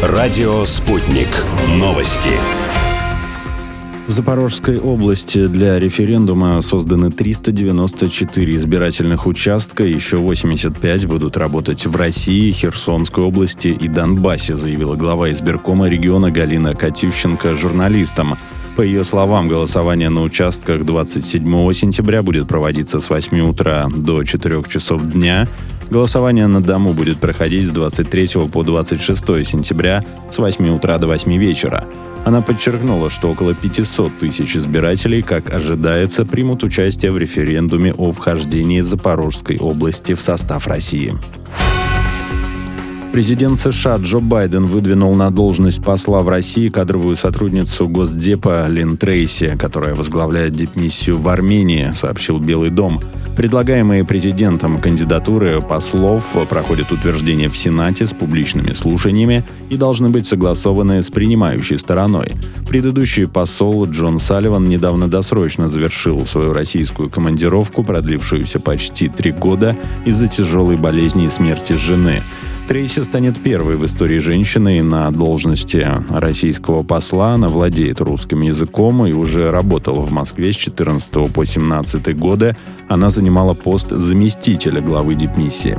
Радио «Спутник». Новости. В Запорожской области для референдума созданы 394 избирательных участка, еще 85 будут работать в России, Херсонской области и Донбассе, заявила глава избиркома региона Галина Катющенко журналистам. По ее словам, голосование на участках 27 сентября будет проводиться с 8 утра до 4 часов дня. Голосование на дому будет проходить с 23 по 26 сентября с 8 утра до 8 вечера. Она подчеркнула, что около 500 тысяч избирателей, как ожидается, примут участие в референдуме о вхождении Запорожской области в состав России. Президент США Джо Байден выдвинул на должность посла в России кадровую сотрудницу Госдепа Лин Трейси, которая возглавляет дипмиссию в Армении, сообщил Белый дом. Предлагаемые президентом кандидатуры послов проходят утверждение в Сенате с публичными слушаниями и должны быть согласованы с принимающей стороной. Предыдущий посол Джон Салливан недавно досрочно завершил свою российскую командировку, продлившуюся почти 3 года из-за тяжелой болезни и смерти жены. Трейси станет первой в истории женщиной на должности российского посла. Она владеет русским языком и уже работала в Москве с 14 по 17 годы. Она занимала пост заместителя главы дипмиссии.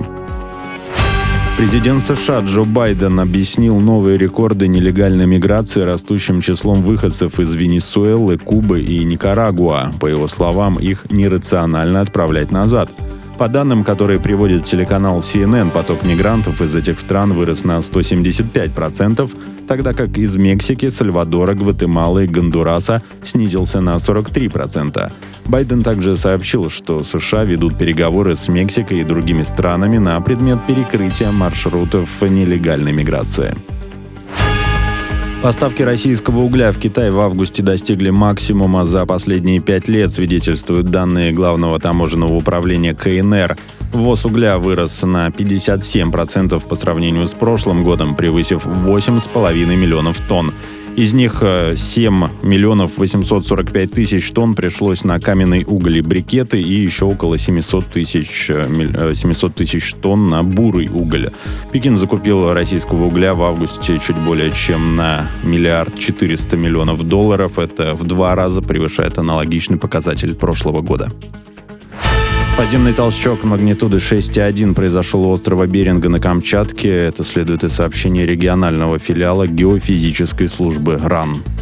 Президент США Джо Байден объяснил новые рекорды нелегальной миграции растущим числом выходцев из Венесуэлы, Кубы и Никарагуа. По его словам, их нерационально отправлять назад. По данным, которые приводит телеканал CNN, поток мигрантов из этих стран вырос на 175%, тогда как из Мексики, Сальвадора, Гватемалы и Гондураса снизился на 43%. Байден также сообщил, что США ведут переговоры с Мексикой и другими странами на предмет перекрытия маршрутов нелегальной миграции. Поставки российского угля в Китай в августе достигли максимума за последние 5 лет, свидетельствуют данные Главного таможенного управления КНР. Ввоз угля вырос на 57% по сравнению с прошлым годом, превысив 8,5 миллионов тонн. Из них 7 миллионов 845 тысяч тонн пришлось на каменный уголь и брикеты и еще около 700 тысяч тонн на бурый уголь. Пекин закупил российского угля в августе чуть более чем на $1 400 миллионов. Это в 2 раза превышает аналогичный показатель прошлого года. Подземный толчок магнитуды 6,1 произошел у острова Беринга на Камчатке. Это следует из сообщения регионального филиала геофизической службы РАН.